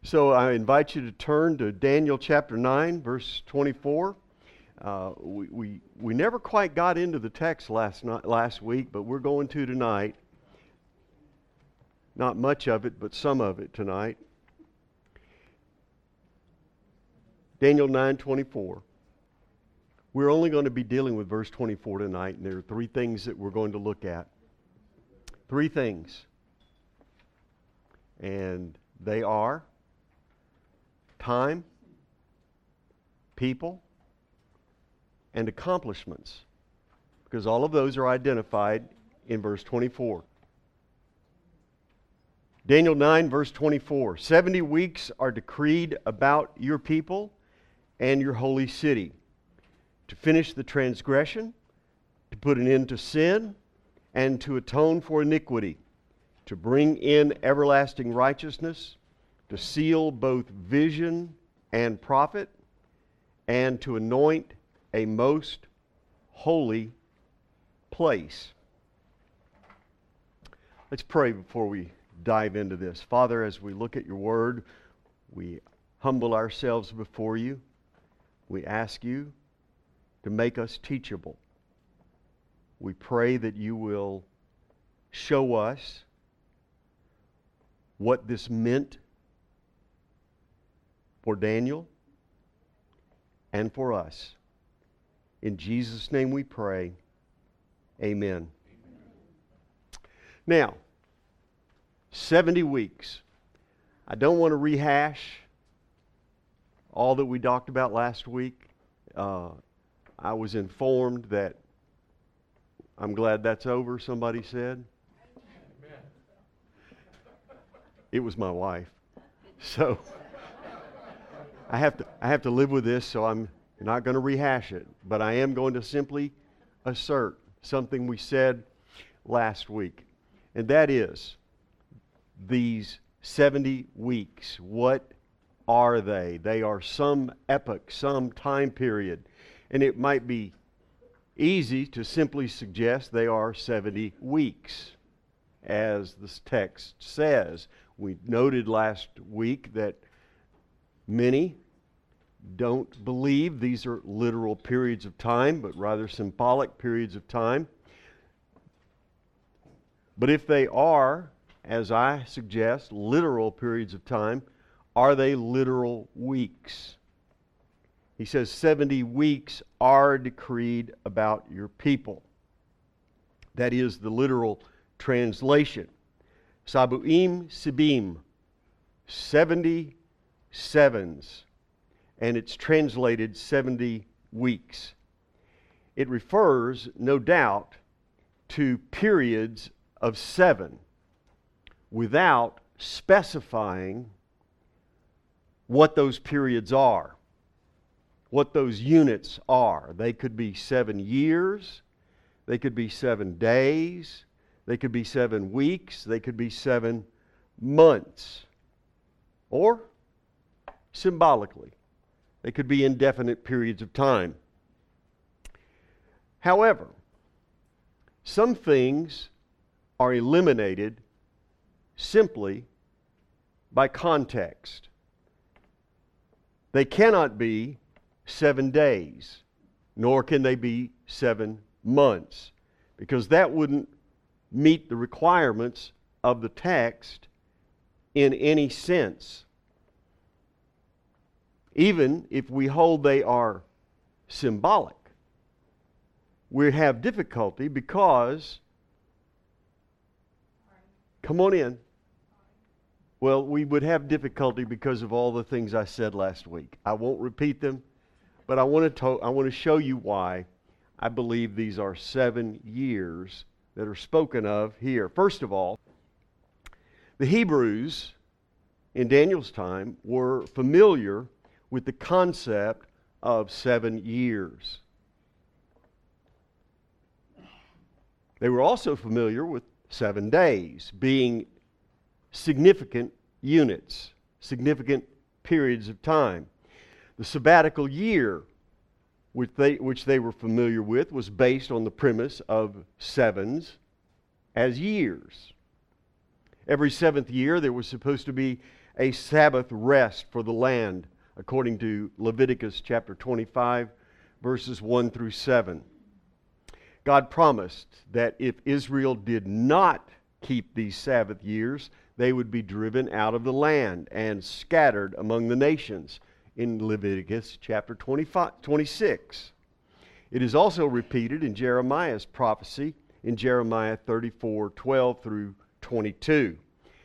So I invite you to turn to Daniel chapter 9, verse 24. We never quite got into the text last week, but we're going to tonight. Not much of it, but some of it tonight. Daniel 9:24. We're only going to be dealing with verse 24 tonight, and there are three things that we're going to look at. Three things. And they are time, people, and accomplishments. Because all of those are identified in verse 24. Daniel 9, verse 24. 70 weeks are decreed about your people and your holy city, to finish the transgression, to put an end to sin, and to atone for iniquity, to bring in everlasting righteousness, to seal both vision and prophet, and to anoint a most holy place. Let's pray before we dive into this. Father, as we look at your word, we humble ourselves before you. We ask you to make us teachable. We pray that you will show us what this meant for Daniel and for us. In Jesus' name we pray. Amen. Now, 70 weeks. I don't want to rehash all that we talked about last week. I was informed that I'm glad that's over, somebody said. Amen. It was my wife. So I have to live with this, so I'm not going to rehash it, but I am going to simply assert something we said last week. And that is these 70 weeks. What are they? They are some epoch, some time period. And it might be easy to simply suggest they are 70 weeks, as this text says. We noted last week that many don't believe these are literal periods of time, but rather symbolic periods of time. But if they are, as I suggest, literal periods of time, are they literal weeks? He says 70 weeks are decreed about your people. That is the literal translation. Sabuim Sibim, 70 sevens. And it's translated 70 weeks. It refers, no doubt, to periods of 7 without specifying what those periods are, what those units are. They could be 7 years, they could be 7 days, they could be 7 weeks, they could be 7 months, or symbolically, they could be indefinite periods of time. However, some things are eliminated simply by context. They cannot be 7 days, nor can they be 7 months, because that wouldn't meet the requirements of the text in any sense. Even if we hold they are symbolic, we have difficulty because, come on in. Well, we would have difficulty because of all the things I said last week. I won't repeat them, but I want to show you why I believe these are 7 years that are spoken of here. First of all, the Hebrews in Daniel's time were familiar with the concept of 7 years. They were also familiar with 7 days being significant units, significant periods of time. The sabbatical year, which they were familiar with, was based on the premise of 7s as years. Every 7th year there was supposed to be a Sabbath rest for the land, according to Leviticus chapter 25, verses 1 through 7. God promised that if Israel did not keep these Sabbath years, they would be driven out of the land and scattered among the nations in Leviticus chapter 26. It is also repeated in Jeremiah's prophecy in Jeremiah 34:12 through 22.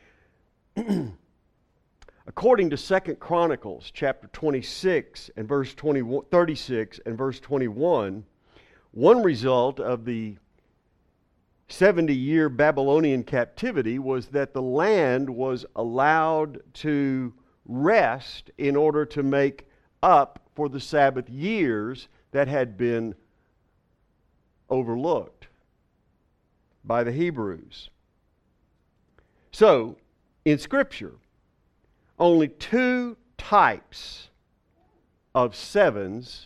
According to 2 Chronicles chapter 26 and verse 36 and verse 21, one result of the 70-year Babylonian captivity was that the land was allowed to rest in order to make up for the Sabbath years that had been overlooked by the Hebrews. So, in Scripture, only two types of sevens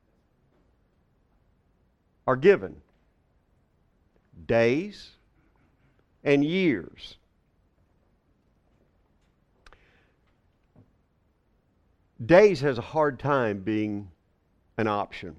are given: days and years. Days has a hard time being an option.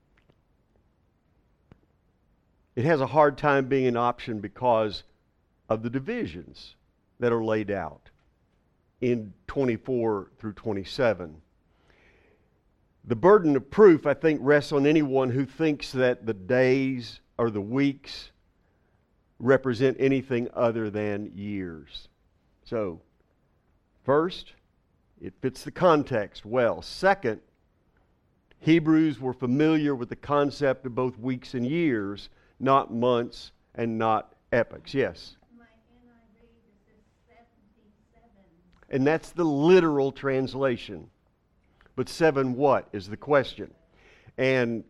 It has a hard time being an option because of the divisions that are laid out in 24 through 27. The burden of proof, I think, rests on anyone who thinks that the days or the weeks represent anything other than years. So, first, it fits the context well. Second, Hebrews were familiar with the concept of both weeks and years, not months and not epochs. Yes? My NIV says 77. And that's the literal translation. But 7 what is the question? And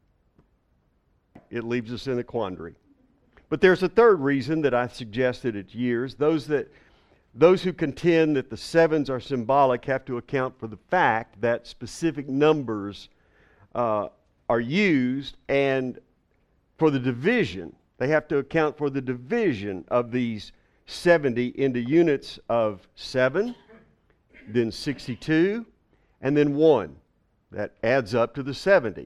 it leaves us in a quandary. But there's a third reason that I suggested it's years. Those who contend that the sevens are symbolic have to account for the fact that specific numbers are used, and for the division, they have to account for the division of these 70 into units of 7, then 62, and then 1. That adds up to the 70.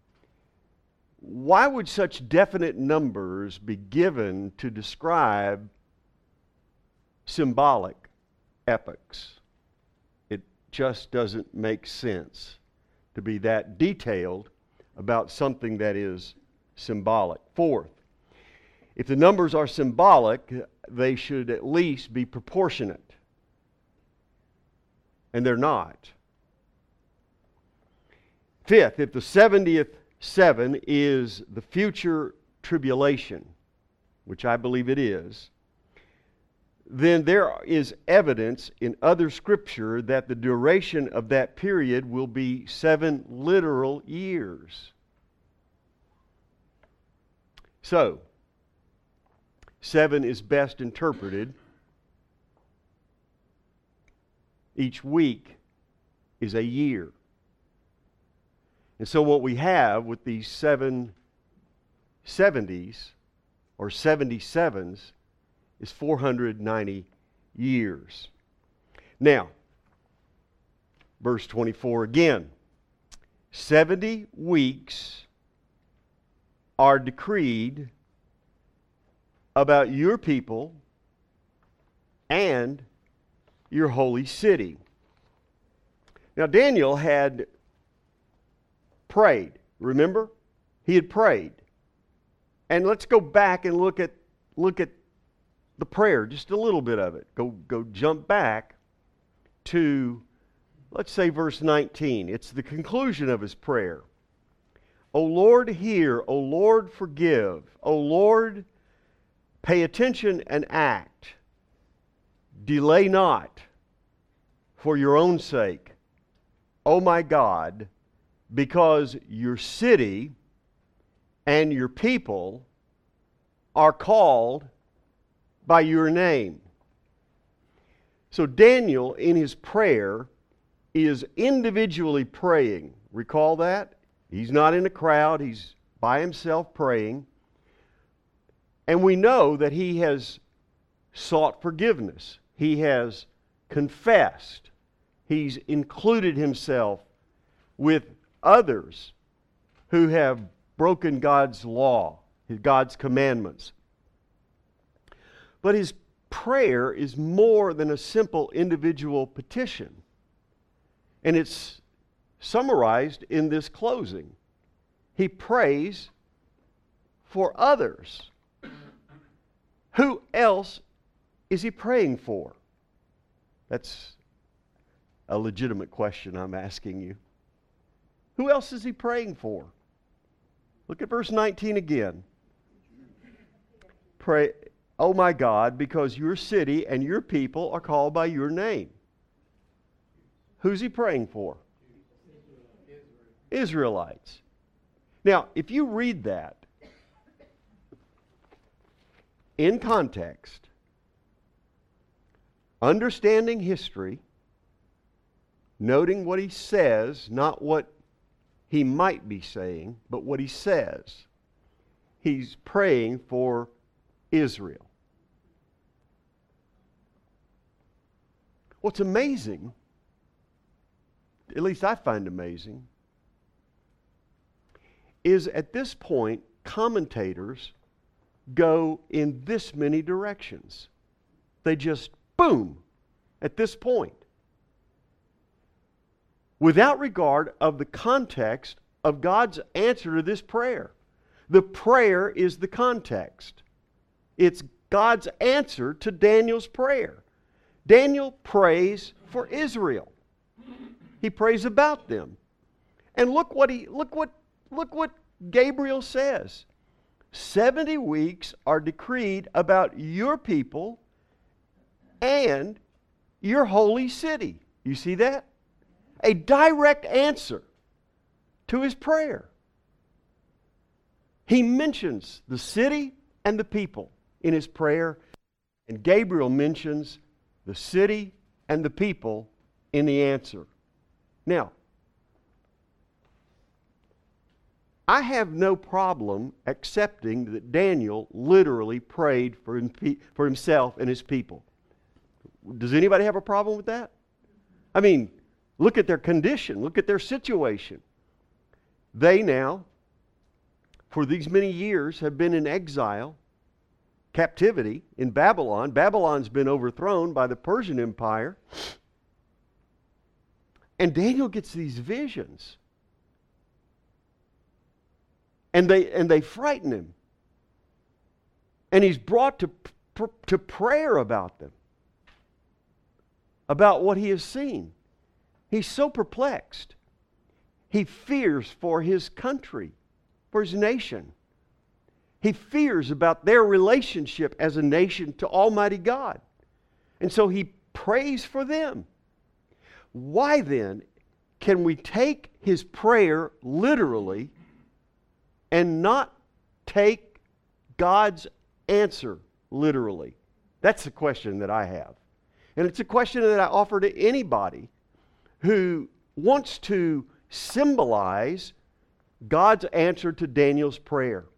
Why would such definite numbers be given to describe symbolic epochs? It just doesn't make sense to be that detailed about something that is symbolic. Fourth, if the numbers are symbolic, they should at least be proportionate. And they're not. Fifth, if the 70th 7 is the future tribulation, which I believe it is, then there is evidence in other scripture that the duration of that period will be 7 literal years. So, 7 is best interpreted. Each week is a year. And so what we have with these 7 70s or 77s is 490 years. Now, verse 24 again. 70 weeks are decreed about your people and your holy city. Now, Daniel had prayed. Remember? He had prayed. And let's go back and look at the prayer, just a little bit of it. Go jump back to, let's say, verse 19. It's the conclusion of his prayer. O Lord, hear. O Lord, forgive. O Lord, pay attention and act. Delay not for your own sake, O my God, because your city and your people are called by your name. So Daniel, in his prayer, is individually praying. Recall that? He's not in a crowd. He's by himself praying. And we know that he has sought forgiveness. He has confessed. He's included himself with others who have broken God's law, God's commandments. But his prayer is more than a simple individual petition. And it's summarized in this closing. He prays for others. Who else is he praying for? That's a legitimate question I'm asking you. Who else is he praying for? Look at verse 19 again. Pray, "Oh my God, because your city and your people are called by your name." Who's he praying for? Israelites. Now, if you read that in context, understanding history, noting what he says, not what he might be saying, but what he says, he's praying for Israel. What's amazing, at least I find amazing, is at this point, commentators go in this many directions. They just, boom, at this point. Without regard of the context of God's answer to this prayer. The prayer is the context. It's God's answer to Daniel's prayer. Daniel prays for Israel. He prays about them. And look what Gabriel says. 70 weeks are decreed about your people and your holy city. You see that? A direct answer to his prayer. He mentions the city and the people in his prayer, and Gabriel mentions the city and the people in the answer. Now, I have no problem accepting that Daniel literally prayed for himself and his people. Does anybody have a problem with that? I mean, look at their condition. Look at their situation. They now, for these many years, have been in exile, captivity in Babylon. Babylon's been overthrown by the Persian Empire. And Daniel gets these visions. And they frighten him. And he's brought to prayer about them. About what he has seen. He's so perplexed. He fears for his country, for his nation. He fears about their relationship as a nation to Almighty God. And so he prays for them. Why then can we take his prayer literally and not take God's answer literally? That's the question that I have. And it's a question that I offer to anybody who wants to symbolize God's answer to Daniel's prayer.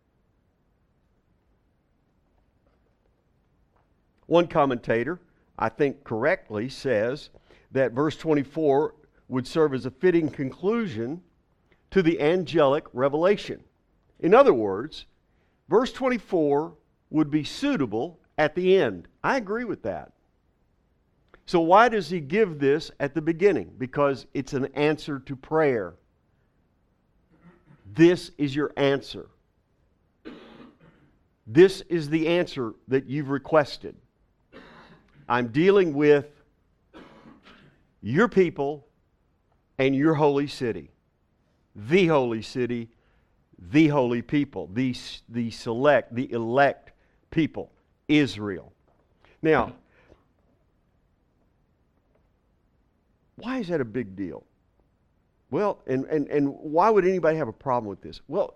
One commentator, I think correctly, says that verse 24 would serve as a fitting conclusion to the angelic revelation. In other words, verse 24 would be suitable at the end. I agree with that. So why does he give this at the beginning? Because it's an answer to prayer. This is your answer. This is the answer that you've requested. I'm dealing with your people and your holy city. The holy city, the holy people, the elect people, Israel. Now, why is that a big deal? Well, and why would anybody have a problem with this? Well,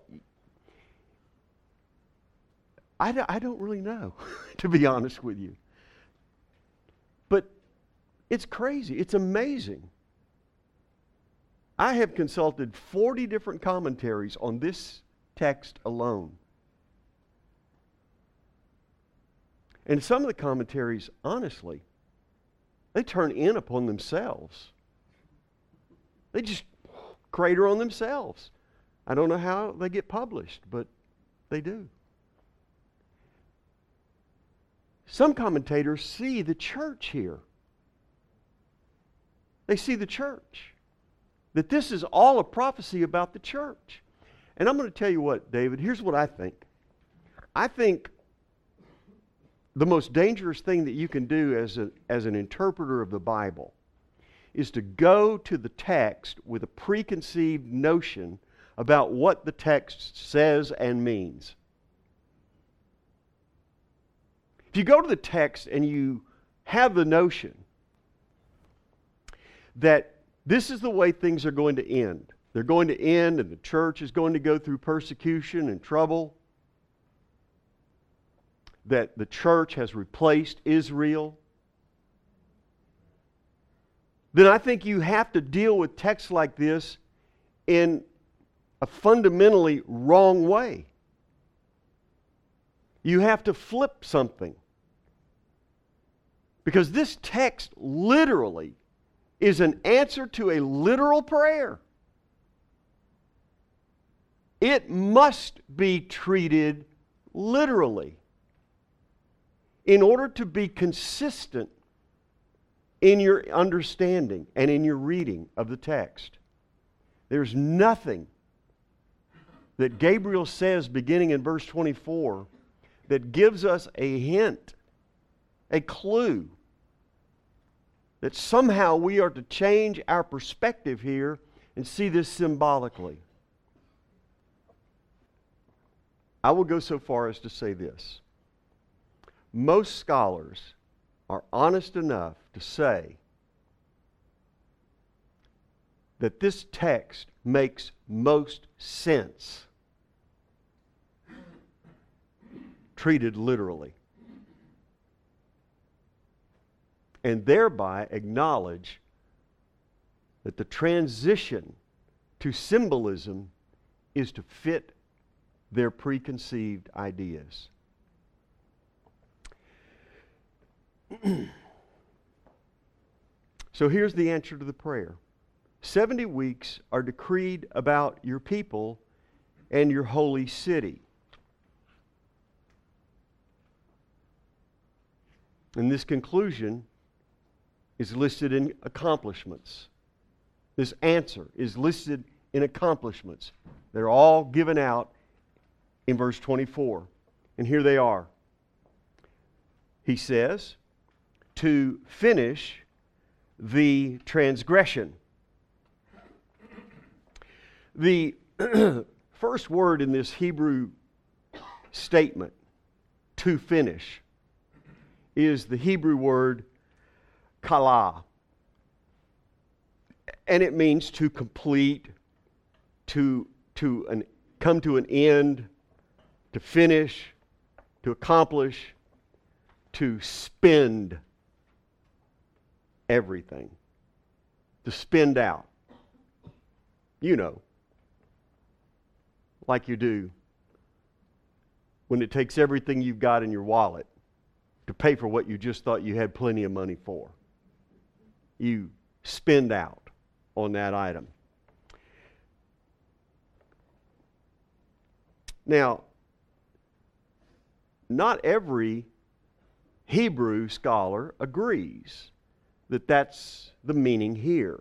I don't really know, to be honest with you. But it's crazy. It's amazing. I have consulted 40 different commentaries on this text alone. And some of the commentaries, honestly, They turn in upon themselves. They just crater on themselves. I don't know how they get published, but they do. Some commentators see the church here. They see the church. That this is all a prophecy about the church. And I'm going to tell you what, David, here's what I think. I think the most dangerous thing that you can do as an interpreter of the Bible is to go to the text with a preconceived notion about what the text says and means. If you go to the text and you have the notion that this is the way things are going to end, they're going to end and the church is going to go through persecution and trouble, that the church has replaced Israel, then I think you have to deal with texts like this in a fundamentally wrong way. You have to flip something. Because this text literally is an answer to a literal prayer. It must be treated literally in order to be consistent in your understanding and in your reading of the text. There's nothing that Gabriel says beginning in verse 24 that gives us a hint, a clue, that somehow we are to change our perspective here and see this symbolically. I will go so far as to say this. Most scholars are honest enough to say that this text makes most sense treated literally, and thereby acknowledge that the transition to symbolism is to fit their preconceived ideas. So here's the answer to the prayer. 70 weeks are decreed about your people and your holy city. And this conclusion is listed in accomplishments. This answer is listed in accomplishments. They're all given out in verse 24. And here they are. He says, to finish the transgression. The first word in this Hebrew statement, to finish, is the Hebrew word kala. And it means to complete, come to an end, to finish, to accomplish, to spend everything. To spend out. You know, like you do when it takes everything you've got in your wallet to pay for what you just thought you had plenty of money for. You spend out on that item. Now, not every Hebrew scholar agrees that that's the meaning here.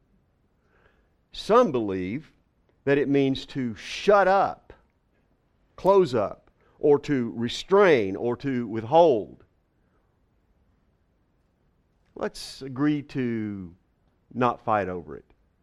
Some believe that it means to shut up, close up, or to restrain, or to withhold. Let's agree to not fight over it.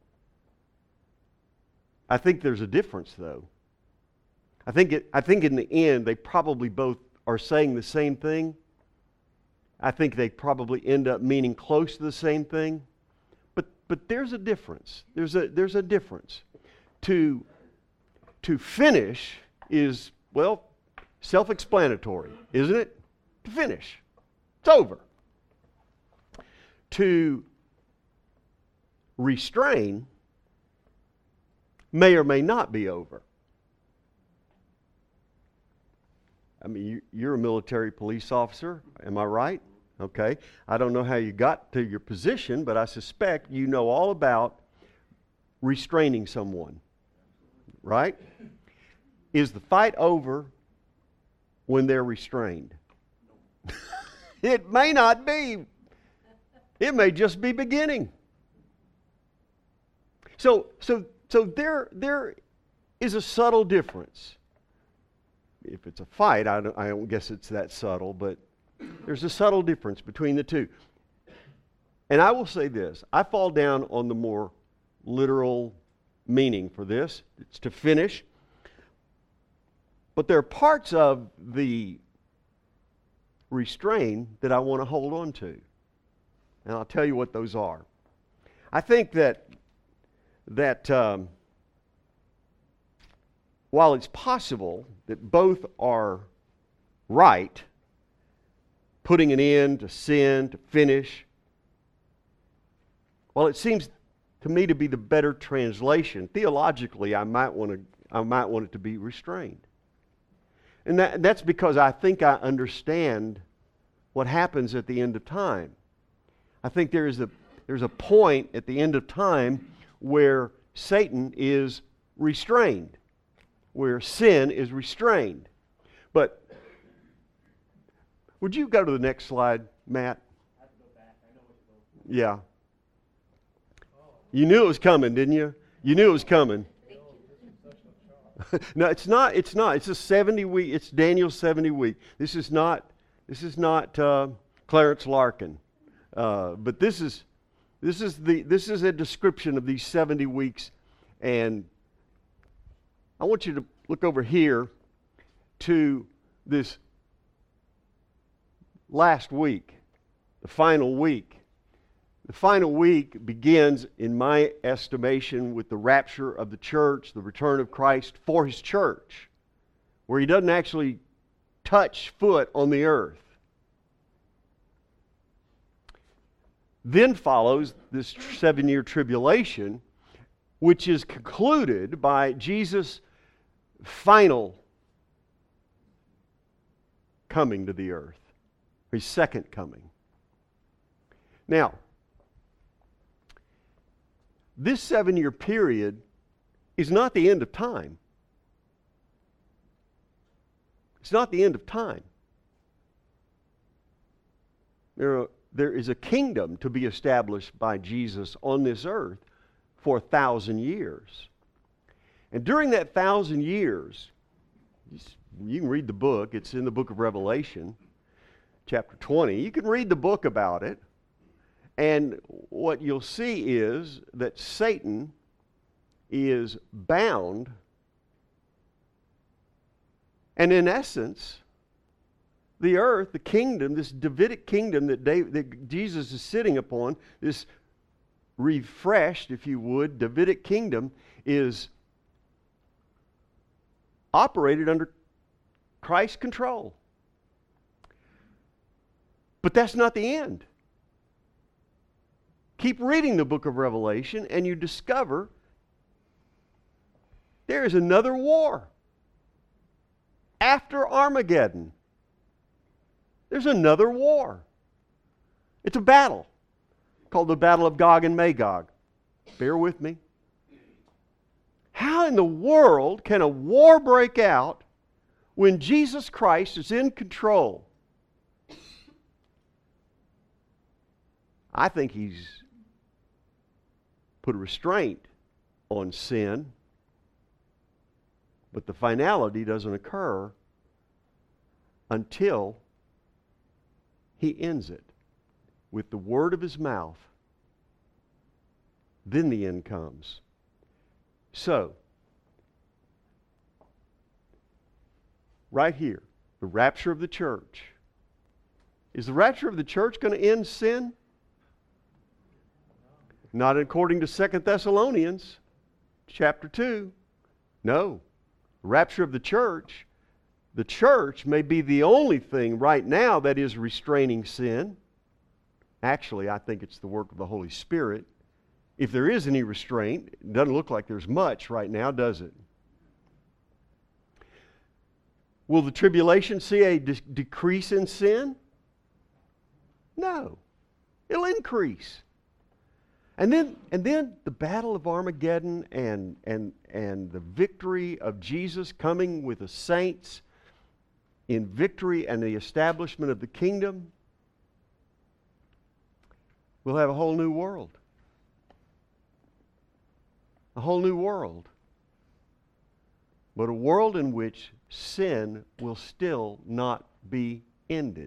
I think there's a difference, though. I think in the end, they probably both are saying the same thing. I think they probably end up meaning close to the same thing. But there's a difference. There's a difference. To finish is, well, self-explanatory, isn't it? To finish. It's over. To restrain may or may not be over. I mean, you're a military police officer, am I right? Okay? I don't know how you got to your position, but I suspect you know all about restraining someone. Right? Is the fight over when they're restrained? It may not be. It may just be beginning. So there is a subtle difference. If it's a fight, I don't guess it's that subtle, but there's a subtle difference between the two. And I will say this, I fall down on the more literal meaning for this. It's to finish. But there are parts of the restrain that I want to hold on to. And I'll tell you what those are. I think that while it's possible that both are right, putting an end to sin, to finish, while it seems to me to be the better translation, theologically I might want it to be restrained. And that's because I think I understand what happens at the end of time. I think there's a point at the end of time where Satan is restrained, where sin is restrained. But would you go to the next slide, Matt? I have to go back. I know what you're going for. Yeah. You knew it was coming, didn't you? You knew it was coming. No, it's not. It's not. It's a 70-week. It's Daniel's 70 week. This is not Clarence Larkin, but this is a description of these 70 weeks, and I want you to look over here to this last week, the final week. The final week begins, in my estimation, with the rapture of the church, the return of Christ for His church, where He doesn't actually touch foot on the earth. Then follows this 7-year tribulation, which is concluded by Jesus' final coming to the earth, His second coming. Now, this 7-year period is not the end of time. It's not the end of time. There is a kingdom to be established by Jesus on this earth for 1,000 years. And during that 1,000 years, you can read the book. It's in the book of Revelation, chapter 20. You can read the book about it. And what you'll see is that Satan is bound, and in essence, the earth, the kingdom, this Davidic kingdom that Jesus is sitting upon, this refreshed, if you would, Davidic kingdom, is operated under Christ's control. But that's not the end. Keep reading the book of Revelation and you discover there is another war. After Armageddon, there's another war. It's a battle called the Battle of Gog and Magog. Bear with me. How in the world can a war break out when Jesus Christ is in control? I think He's put a restraint on sin, but the finality doesn't occur until He ends it with the word of His mouth. Then the end comes. So, right here, the rapture of the church. Is the rapture of the church going to end sin? Not according to 2 Thessalonians chapter 2. No. Rapture of the church may be the only thing right now that is restraining sin. Actually, I think it's the work of the Holy Spirit. If there is any restraint, it doesn't look like there's much right now, does it? Will the tribulation see a decrease in sin? No. It'll increase. And then the battle of Armageddon and the victory of Jesus coming with the saints in victory and the establishment of the kingdom, we'll have a whole new world. A whole new world. But a world in which sin will still not be ended.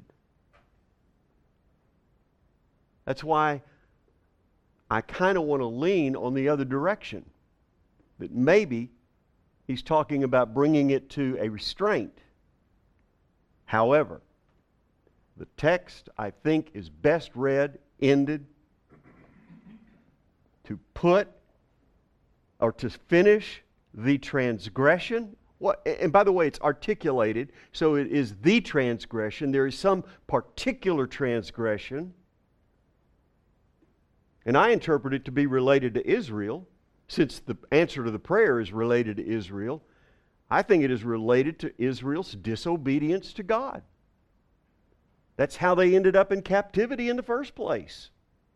That's why I kind of want to lean on the other direction. That maybe he's talking about bringing it to a restraint. However, the text, I think, is best read, ended, to put or to finish the transgression. And by the way, it's articulated, so it is the transgression. There is some particular transgression. And I interpret it to be related to Israel. Since the answer to the prayer is related to Israel, I think it is related to Israel's disobedience to God. That's how they ended up in captivity in the first place.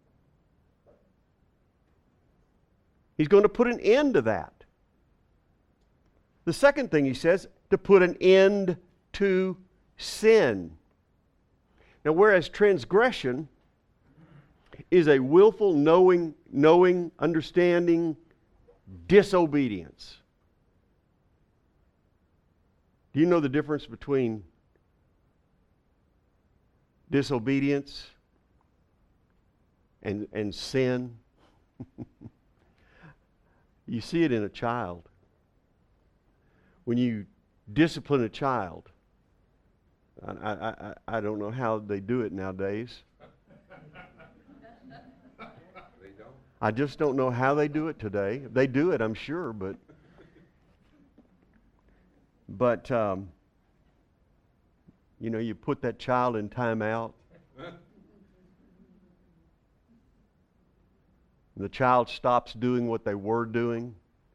He's going to put an end to that. The second thing he says, to put an end to sin. Now, whereas transgression is a willful, knowing, understanding disobedience. Do you know the difference between disobedience and sin? You see it in a child. When you discipline a child, I don't know how they do it nowadays. I just don't know how they do it today. They do it, I'm sure, but you put that child in timeout. The child stops doing what they were doing.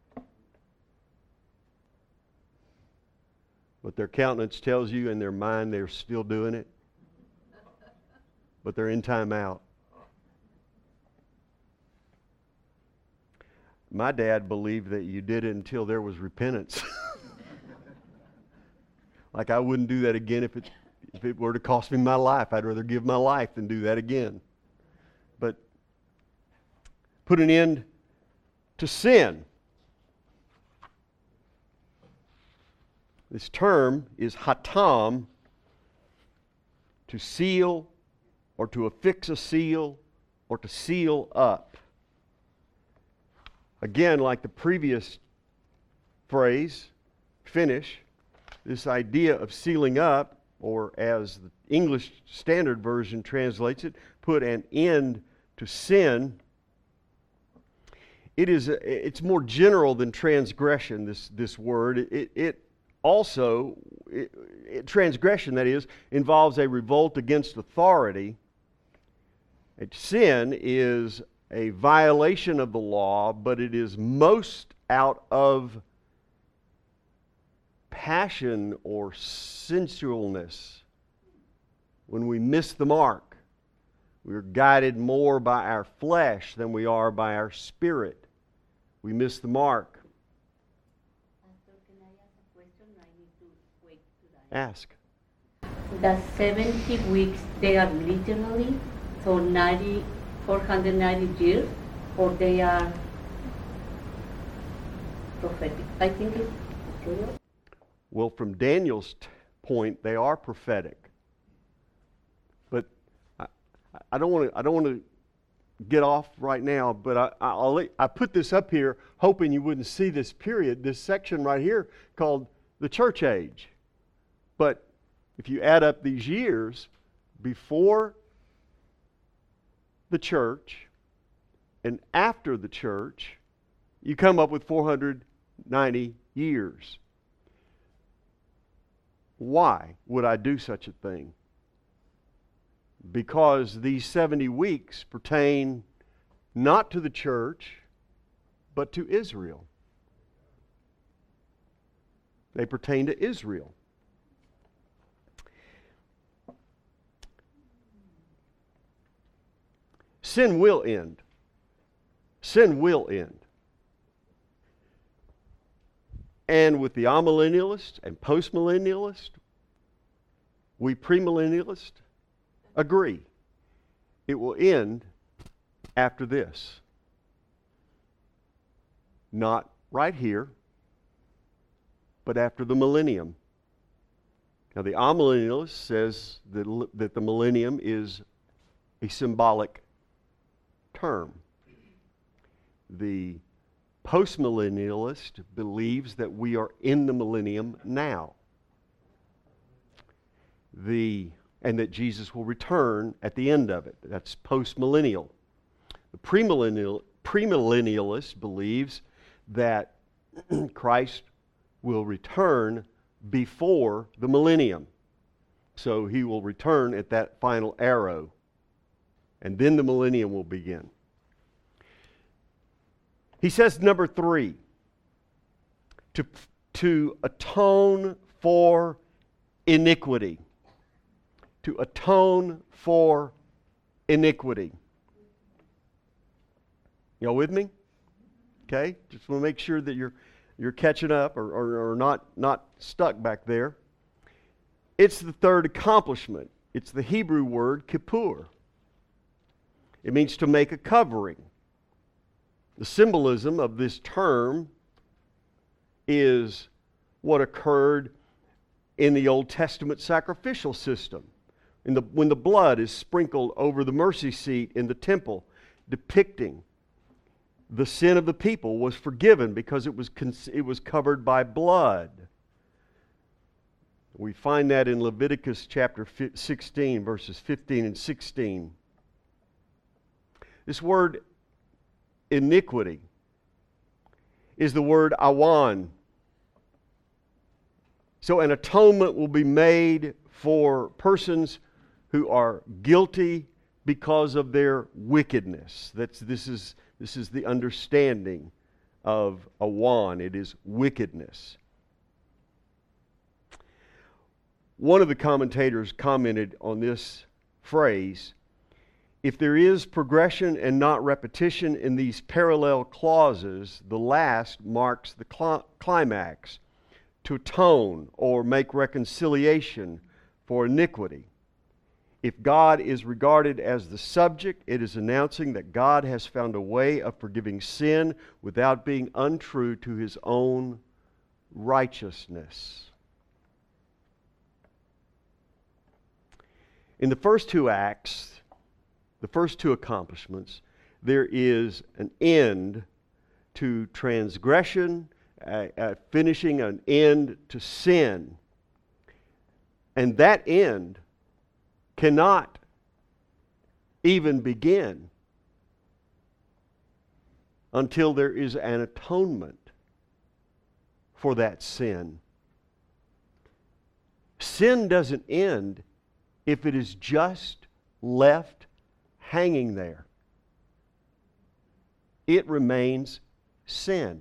But their countenance tells you in their mind they're still doing it. But they're in timeout. My dad believed that you did it until there was repentance. Like I wouldn't do that again if it were to cost me my life. I'd rather give my life than do that again. But put an end to sin. This term is hatam, to seal or to affix a seal or to seal up. Again, like the previous phrase, finish, this idea of sealing up, or as the English Standard Version translates it, put an end to sin. It's more general than transgression, this word. Transgression, that is, involves a revolt against authority. Sin is a violation of the law, but it is most out of passion or sensualness. When we miss the mark, we're guided more by our flesh than we are by our spirit. We miss the mark. Pastor, can I ask a question? I need to wait to that. Ask. The 70 weeks, they are literally, so 490 years, or they are prophetic? I think it's real. Well, from Daniel's point, they are prophetic. But I don't want to get off right now. But I put this up here, hoping you wouldn't see this period, this section right here called the church age. But if you add up these years before the church and after the church, you come up with 490 years. Why would I do such a thing? Because these 70 weeks pertain not to the church, but to Israel. They pertain to Israel. sin will end. Sin will end. And with the amillennialists and postmillennialists, we premillennialists agree. It will end after this. Not right here, but after the millennium. Now, the amillennialist says that the millennium is a symbolic term. The postmillennialist believes that we are in the millennium now. And that Jesus will return at the end of it. That's postmillennial. The premillennialist believes that Christ will return before the millennium. So he will return at that final arrow. And then the millennium will begin. He says, number 3, to atone for iniquity. To atone for iniquity. Y'all with me? Okay? Just want to make sure that you're catching up or not stuck back there. It's the third accomplishment. It's the Hebrew word kippur. It means to make a covering. The symbolism of this term is what occurred in the Old Testament sacrificial system. When the blood is sprinkled over the mercy seat in the temple, depicting the sin of the people was forgiven because it was covered by blood. We find that in Leviticus chapter 16, verses 15 and 16. This word iniquity is the word awan. So an atonement will be made for persons who are guilty because of their wickedness. This is the understanding of awan. It is wickedness. One of the commentators commented on this phrase: if there is progression and not repetition in these parallel clauses, the last marks the climax, to atone or make reconciliation for iniquity. If God is regarded as the subject, it is announcing that God has found a way of forgiving sin without being untrue to His own righteousness. In the first two acts, the first two accomplishments, there is an end to transgression, finishing an end to sin. And that end cannot even begin until there is an atonement for that sin. Sin doesn't end if it is just left hanging there. It remains sin.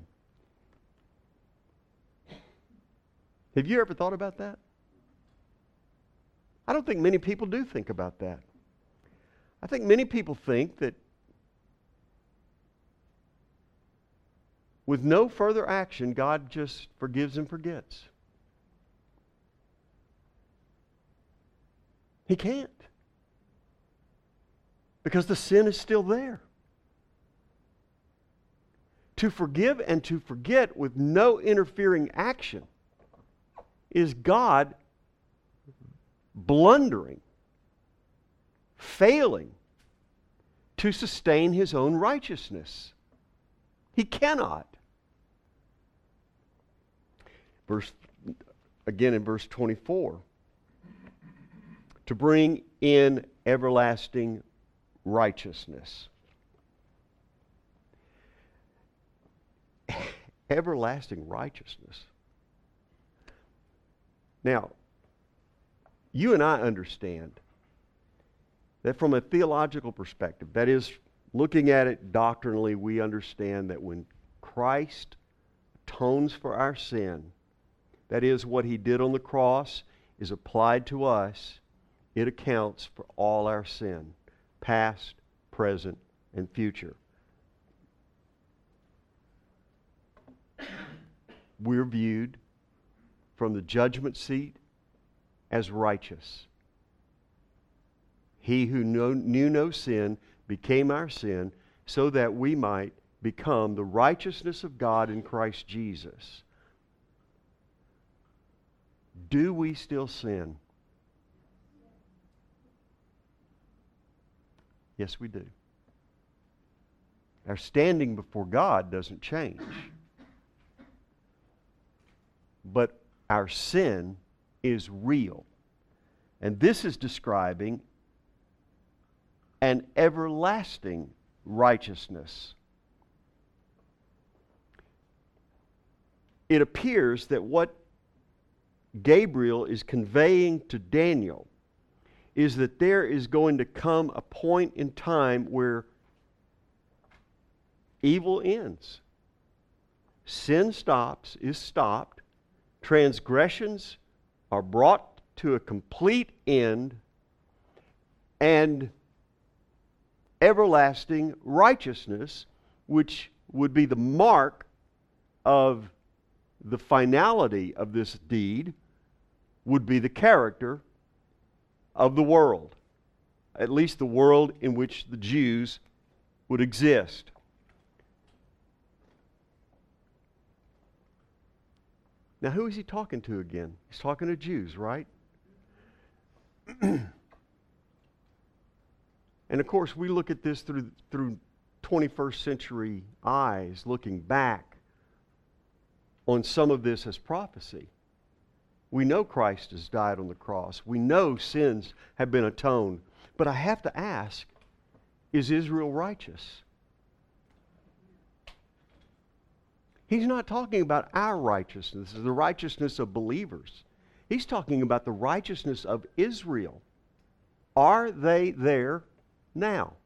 Have you ever thought about that? I don't think many people do think about that. I think many people think that with no further action, God just forgives and forgets. He can't. Because the sin is still there. To forgive and to forget with no interfering action is God blundering, failing to sustain His own righteousness. He cannot. Again in verse 24. To bring in everlasting righteousness. Everlasting righteousness. Now, you and I understand that from a theological perspective, that is, looking at it doctrinally, we understand that when Christ atones for our sin, that is, what He did on the cross is applied to us, it accounts for all our sin, past, present, and future. We're viewed from the judgment seat as righteous. He who knew no sin became our sin so that we might become the righteousness of God in Christ Jesus. Do we still sin? Yes, we do. Our standing before God doesn't change. But our sin is real. And this is describing an everlasting righteousness. It appears that what Gabriel is conveying to Daniel is that there is going to come a point in time where evil ends. Sin is stopped. Transgressions are brought to a complete end, and everlasting righteousness, which would be the mark of the finality of this deed, would be the character of the world, at least the world in which the Jews would exist. Now, who is he talking to again? He's talking to Jews, right? And of course, we look at this through 21st century eyes, looking back on some of this as prophecy. We know Christ has died on the cross. We know sins have been atoned. But I have to ask, is Israel righteous? He's not talking about our righteousness, the righteousness of believers. He's talking about the righteousness of Israel. Are they there now?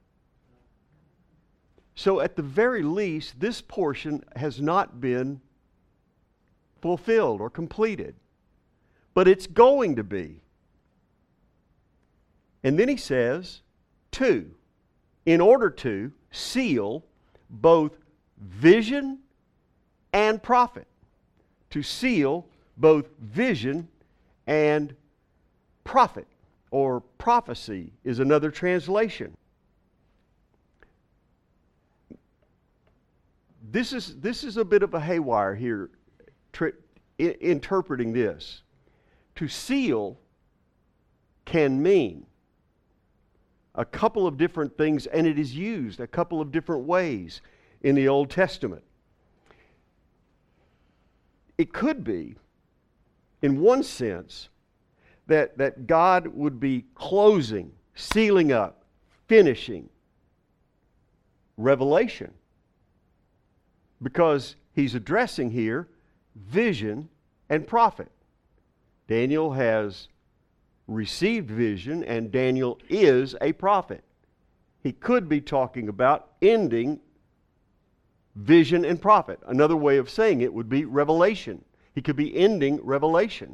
So at the very least, this portion has not been fulfilled or completed. But it's going to be. And then he says, in order to seal both vision and prophet. To seal both vision and prophet, or prophecy is another translation. This is a bit of a haywire here, interpreting this. To seal can mean a couple of different things, and it is used a couple of different ways in the Old Testament. It could be, in one sense, that God would be closing, sealing up, finishing revelation. Because he's addressing here vision and prophet. Daniel has received vision, and Daniel is a prophet. He could be talking about ending vision and prophet. Another way of saying it would be revelation. He could be ending revelation.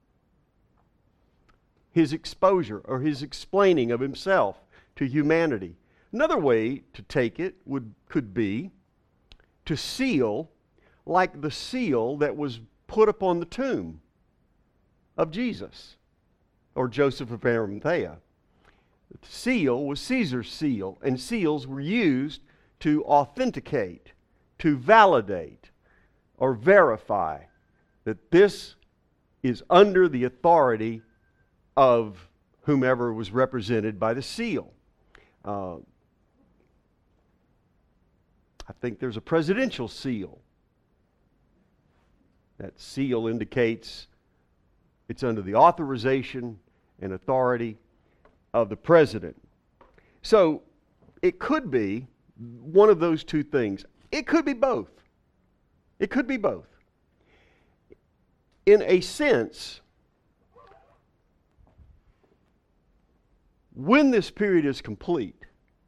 His exposure or his explaining of himself to humanity. Another way to take it could be to seal, like the seal that was put upon the tomb of Jesus, or Joseph of Arimathea. The seal was Caesar's seal, and seals were used to authenticate, to validate, or verify that this is under the authority of whomever was represented by the seal. I think there's a presidential seal. That seal indicates it's under the authorization and authority of the president. So it could be one of those two things. It could be both. It could be both. In a sense, when this period is complete,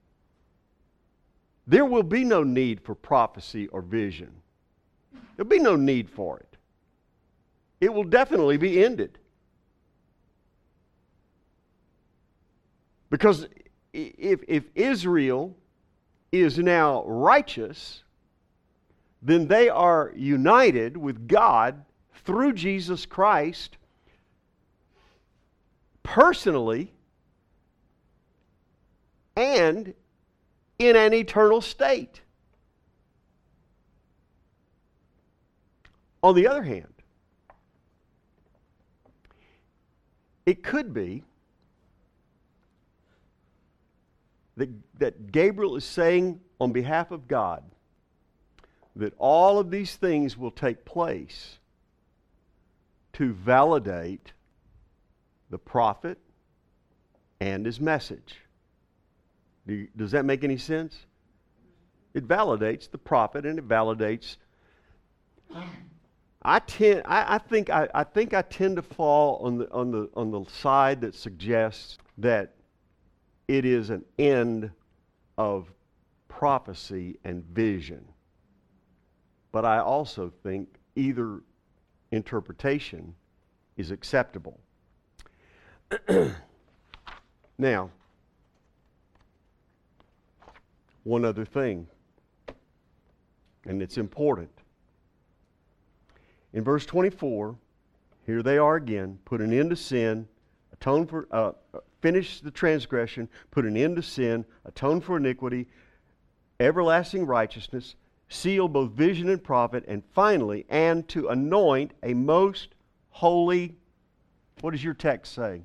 there will be no need for prophecy or vision. There'll be no need for it. It will definitely be ended. Because if Israel is now righteous, then they are united with God through Jesus Christ personally and in an eternal state. On the other hand, it could be that Gabriel is saying on behalf of God that all of these things will take place to validate the prophet and his message. Does that make any sense? It validates the prophet and it validates. I think I tend to fall on the side that suggests that it is an end of prophecy and vision. But I also think either interpretation is acceptable. Now, one other thing, and it's important. In verse 24, here they are again, put an end to sin, atone for, finish the transgression, put an end to sin, atone for iniquity, everlasting righteousness, seal both vision and prophet, and finally, and to anoint a most holy, what does your text say?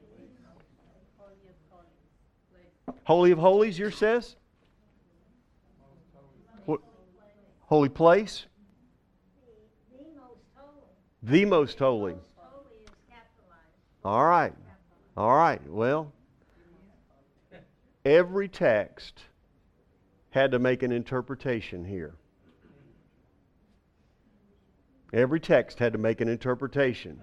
Holy of holies, yours says? What? Holy place? The most holy. All right. All right. Well, every text had to make an interpretation here. Every text had to make an interpretation.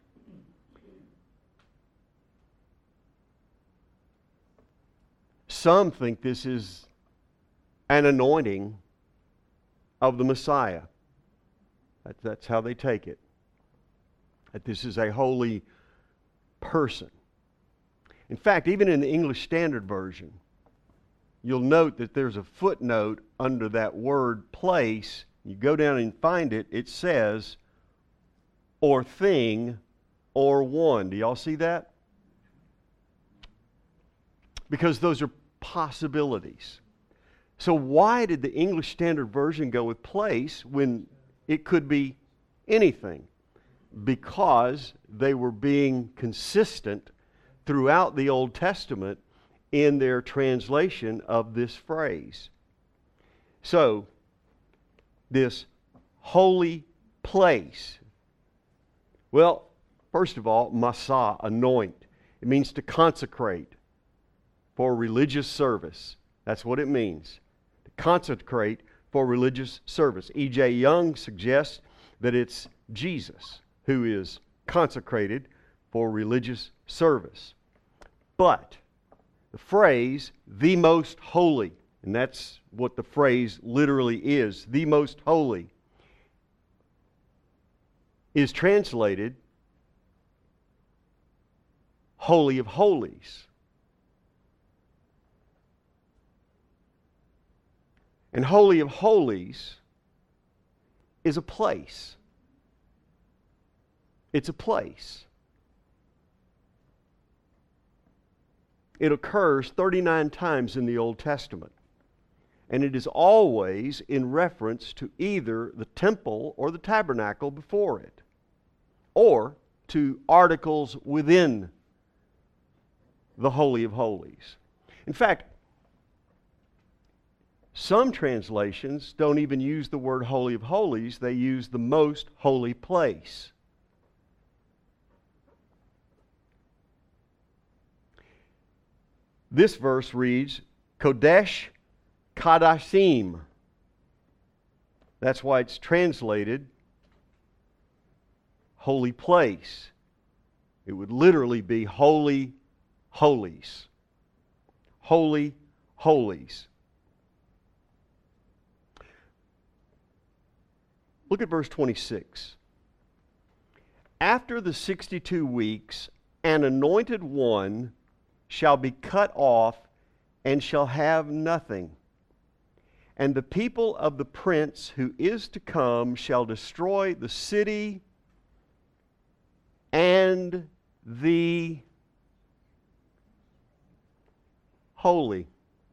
Some think this is an anointing of the Messiah. That's how they take it. That this is a holy person. In fact, even in the English Standard Version, you'll note that there's a footnote under that word place. You go down and find it, it says, or thing, or one. Do y'all see that? Because those are possibilities. So why did the English Standard Version go with place when it could be anything? Because they were being consistent throughout the Old Testament in their translation of this phrase. So, this holy place. Well, first of all, masa, anoint. It means to consecrate for religious service. That's what it means. To consecrate for religious service. E.J. Young suggests that it's Jesus who is consecrated for religious service. But the phrase, the most holy, and that's what the phrase literally is, the most holy, is translated Holy of Holies. And Holy of Holies is a place. It's a place. It occurs 39 times in the Old Testament. And it is always in reference to either the temple or the tabernacle before it, or to articles within the Holy of Holies. In fact, some translations don't even use the word Holy of Holies, they use the most holy place. This verse reads, Kodesh Kadashim. That's why it's translated holy place. It would literally be holy holies. Holy holies. Look at verse 26. After the 62 weeks, an anointed one shall be cut off and shall have nothing. And the people of the prince who is to come shall destroy the city and the holy.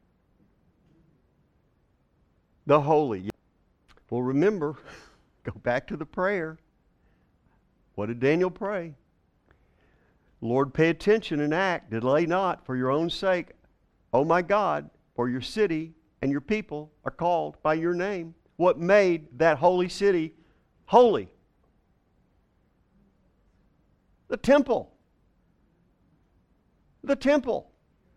The holy. Well, remember, go back to the prayer. What did Daniel pray? Lord, pay attention and act. Delay not for your own sake. Oh my God, for your city and your people are called by your name. What made that holy city holy? The temple. The temple.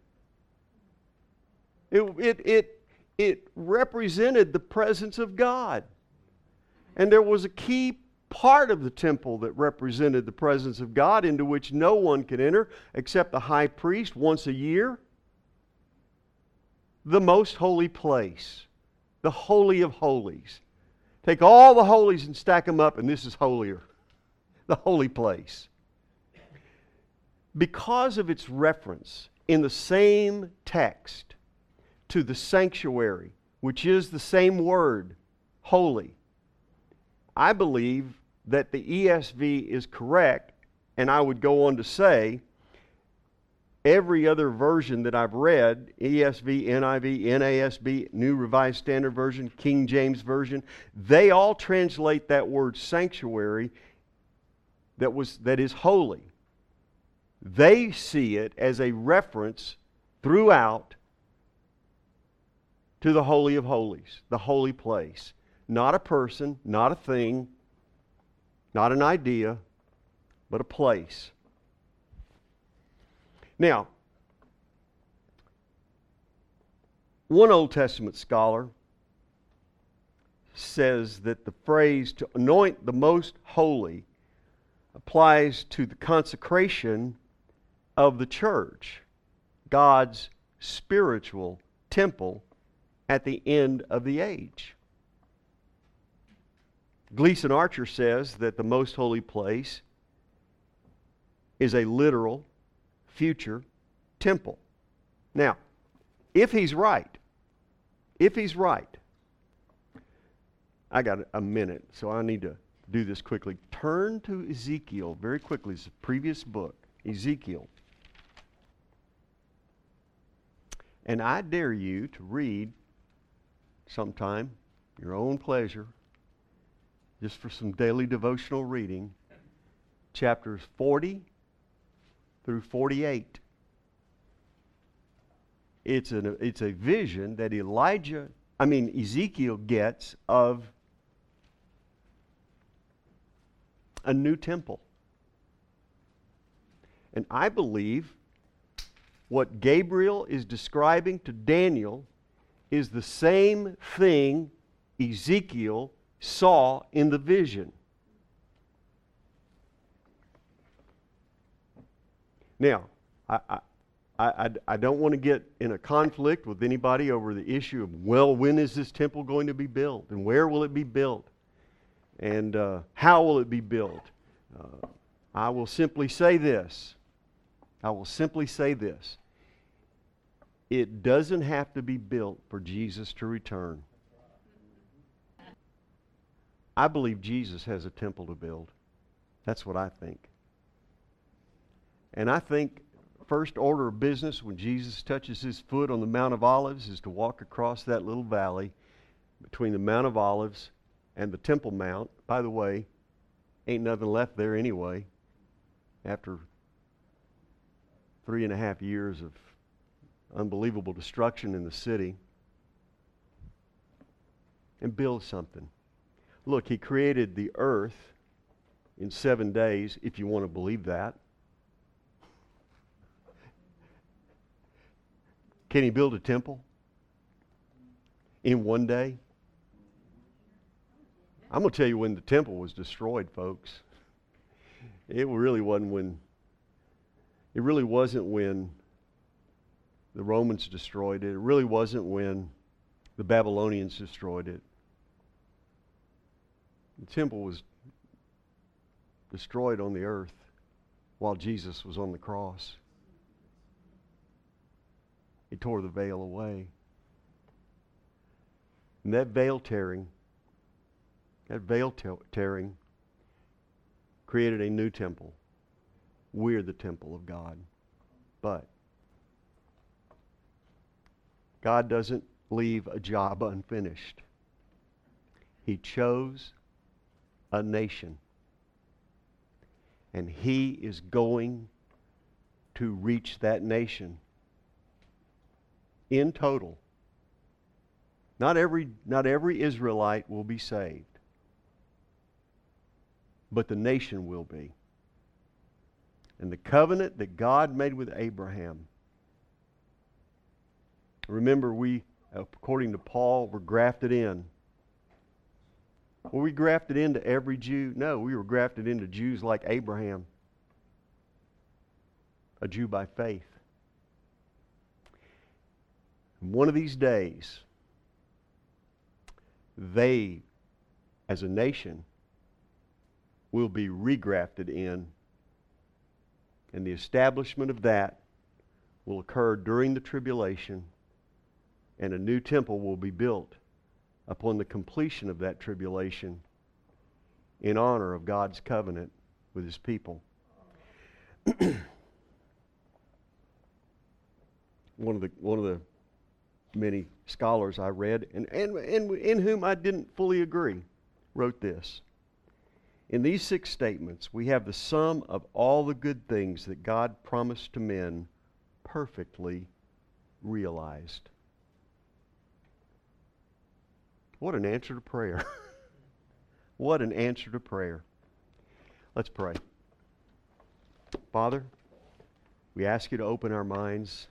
It represented the presence of God. And there was a key part of the temple that represented the presence of God, into which no one could enter except the high priest once a year. The most holy place, the Holy of Holies. Take all the holies and stack them up, and this is holier. The holy place. Because of its reference in the same text to the sanctuary, which is the same word, holy, I believe that the ESV is correct, and I would go on to say every other version that I've read, ESV, NIV, NASB, New Revised Standard Version, King James Version, they all translate that word sanctuary that is holy. They see it as a reference throughout to the Holy of Holies, the holy place. Not a person, not a thing, not an idea, but a place. Now, one Old Testament scholar says that the phrase to anoint the most holy applies to the consecration of the church, God's spiritual temple at the end of the age. Gleason Archer says that the most holy place is a literal future temple. Now, if he's right, I got a minute, so I need to do this quickly. Turn to Ezekiel very quickly. It's the previous book, Ezekiel. And I dare you to read sometime, your own pleasure, just for some daily devotional reading, chapters 40 through 48. It's a vision that Ezekiel gets of a new temple. And I believe what Gabriel is describing to Daniel is the same thing Ezekiel saw in the vision. Now, I don't want to get in a conflict with anybody over the issue of, well, when is this temple going to be built? And where will it be built? And how will it be built? I will simply say this. It doesn't have to be built for Jesus to return. I believe Jesus has a temple to build. That's what I think. And I think first order of business when Jesus touches his foot on the Mount of Olives is to walk across that little valley between the Mount of Olives and the Temple Mount. By the way, ain't nothing left there anyway after 3.5 years of unbelievable destruction in the city. And build something. Look, he created the earth in 7 days, if you want to believe that. Can he build a temple in 1 day? I'm going to tell you when the temple was destroyed, folks. It really wasn't when the Romans destroyed it. It really wasn't when the Babylonians destroyed it. The temple was destroyed on the earth while Jesus was on the cross. He tore the veil away. And that veil tearing created a new temple. We're the temple of God. But God doesn't leave a job unfinished. He chose a nation. And He is going to reach that nation in total. Not every Israelite will be saved, but the nation will be. And the covenant that God made with Abraham. Remember, we, according to Paul, were grafted in. Were we grafted into every Jew? No, we were grafted into Jews like Abraham, a Jew by faith. And one of these days, they, as a nation, will be regrafted in, and the establishment of that will occur during the tribulation, and a new temple will be built upon the completion of that tribulation in honor of God's covenant with His people. One of the many scholars I read, and in whom I didn't fully agree, wrote this: in these 6 statements, we have the sum of all the good things that God promised to men perfectly realized. What an answer to prayer. What an answer to prayer. Let's pray. Father, we ask You to open our minds,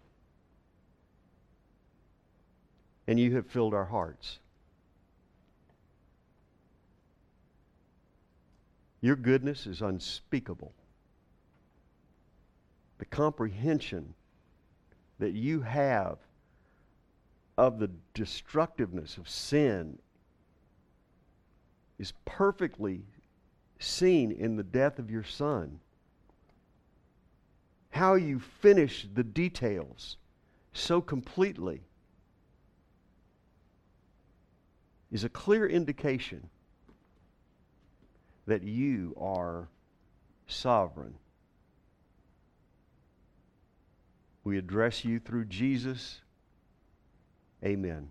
and You have filled our hearts. Your goodness is unspeakable. The comprehension that You have of the destructiveness of sin is perfectly seen in the death of Your Son. How You finished the details so completely is a clear indication that You are sovereign. We address You through Jesus. Amen.